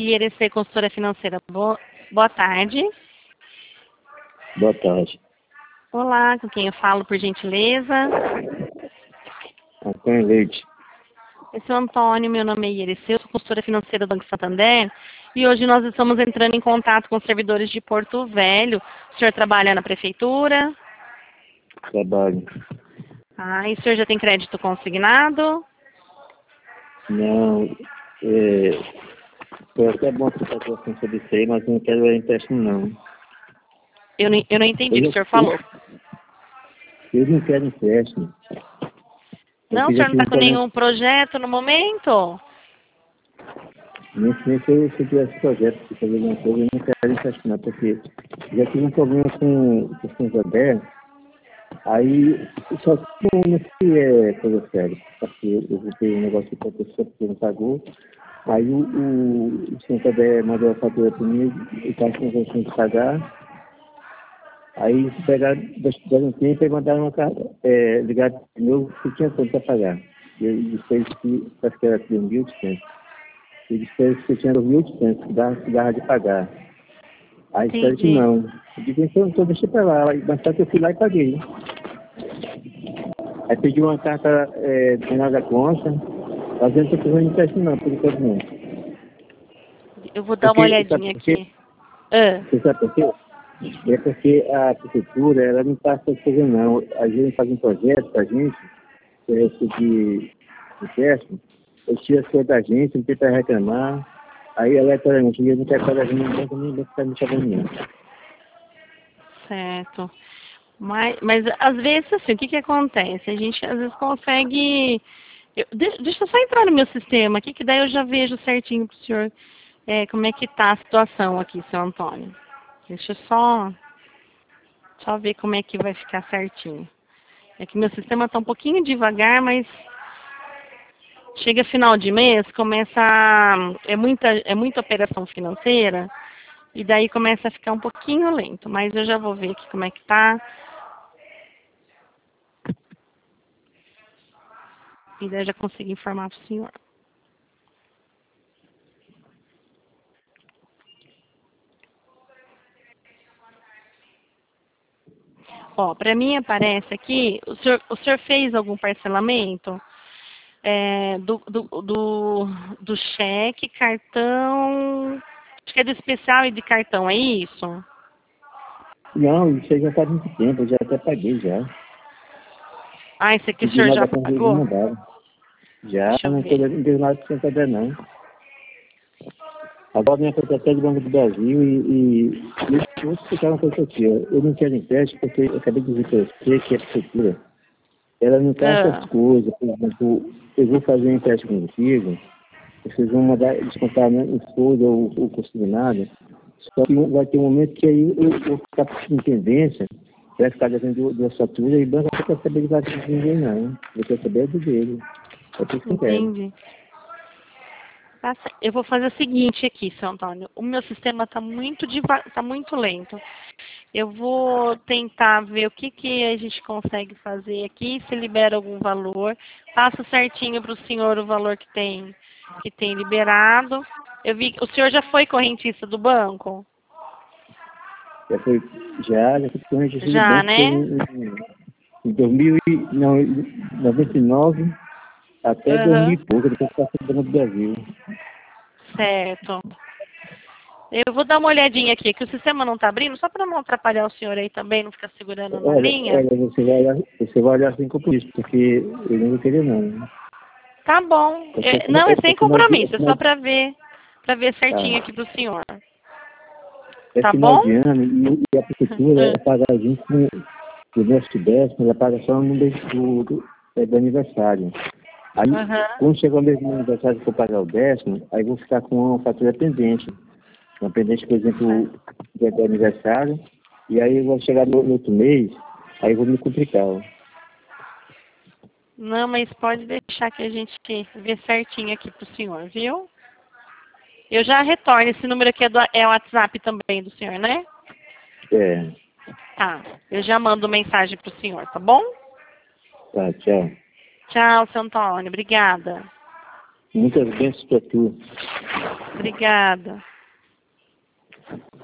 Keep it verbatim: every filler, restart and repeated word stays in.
I R C Consultora Financeira. Boa, boa tarde. Boa tarde. Olá, com quem eu falo, por gentileza? Antônio Leite. Esse é o Antônio, meu nome é I R C, eu sou consultora financeira do Banco Santander e hoje nós estamos entrando em contato com os servidores de Porto Velho. O senhor trabalha na prefeitura? Trabalho. Ah, e o senhor já tem crédito consignado? Não, é, foi até bom você fazer a sobre isso aí, mas eu não quero ver empréstimo, não. Eu não, eu não entendi o que o senhor falou. Eu não quero empréstimo. Não, o senhor não está com nenhum projeto no momento? Nem se eu, se eu tivesse projeto de fazer alguma coisa, eu não quero empréstimo, não, porque já tive um problema com o Santander, aí só não se é coisa séria, porque eu botei um negócio para a pessoa que não pagou, aí o, o, o Santander mandou a fatura para mim, e estava com intenção de pagar. Aí pegaram, deram um tempo e mandaram uma carta, é, ligaram de novo que tinha conta para pagar. E eu disse que acho que era dois mil e oitocentos. Eu disse que tinha dois mil e oitocentos, que dava, que dava de pagar. Aí disseram que não. Eu disse, então, então deixa para lá. Mas só que eu fui lá e paguei. Aí pedi uma carta é, de final da conta, fazendo que eu não empréstimo não, por enquanto não. Eu vou dar porque, uma olhadinha aqui. Ah. Você sabe por quê? É porque a prefeitura, ela não está fazendo não. A gente faz um projeto para a gente, que é esse de empréstimo, eu tiro as coisas da gente, não tem para reclamar, aí aleatoriamente, eu não quero pagar nem banco, nem banco está me pagando não. Certo. Mas, mas às vezes, assim, o que que acontece? A gente às vezes consegue... Eu, deixa eu só entrar no meu sistema aqui, que daí eu já vejo certinho para o senhor é, como é que está a situação aqui, seu Antônio. Deixa eu só, só ver como é que vai ficar certinho. É que meu sistema está um pouquinho devagar, mas chega final de mês, começa a, é muita, é muita operação financeira, e daí começa a ficar um pouquinho lento. Mas eu já vou ver aqui como é que está. E daí eu já consigo informar para o senhor. Ó, para mim aparece aqui, o senhor, o senhor fez algum parcelamento é, do, do, do, do cheque, cartão, acho que é do especial e de cartão, é isso? Não, isso aí já faz muito tempo, eu já até paguei já. Ah, esse aqui o senhor já pagou? Já, não tem nada de Santander não. Agora minha conta até do Banco do Brasil e, e, e eu vou explicar uma coisa aqui. Eu não quero empréstimo porque eu acabei de dizer para você que a prefeitura, ela não está ah. essas coisas. Por exemplo, eu vou fazer um empréstimo contigo, vocês vão mandar descontar em folha ou, ou consignado, só que vai ter um momento que aí eu vou ficar em tendência, vai ficar devendo duas faturas e o banco não quer saber de nada de ninguém não. Eu quero saber do dele. É tudo que eu quero. Entendi. Eu vou fazer o seguinte aqui, seu Antônio. O meu sistema está muito devagar, está muito lento. Eu vou tentar ver o que, que a gente consegue fazer aqui, se libera algum valor. Passo certinho para o senhor o valor que tem, que tem liberado. Eu vi que o senhor já foi correntista do banco? Já foi, já, já fui correntista do já, banco. Né? Em, em dois mil e noventa e nove até uhum. dois mil e pouco, depois passei no Banco do Brasil. Certo. Eu vou dar uma olhadinha aqui, que o sistema não está abrindo, só para não atrapalhar o senhor aí também, não ficar segurando na olha, linha. Olha, você vai olhar, você vai olhar sem compromisso, porque eu não vou querer não. Tá bom. É, não, é sem compromisso, é só para ver, para ver certinho aqui pro senhor. É tá final bom? de ano e, e a prefeitura é paga a gente com o nosso décimo, ela paga só no mês do, do, é, do aniversário. Aí, uhum. quando chegar o mês do aniversário e for pagar o décimo, aí vou ficar com uma fatura pendente. Uma pendente, por exemplo, do, do aniversário, e aí eu vou chegar no, no outro mês, aí eu vou me complicar. Ó. Não, mas pode deixar que a gente vê certinho aqui pro senhor, viu? Eu já retorno. Esse número aqui é, do, é o WhatsApp também do senhor, né? É. Tá. Eu já mando mensagem pro senhor, tá bom? Tá, tchau. Tchau, seu Antônio. Obrigada. Muitas bênçãos para tu. Obrigada.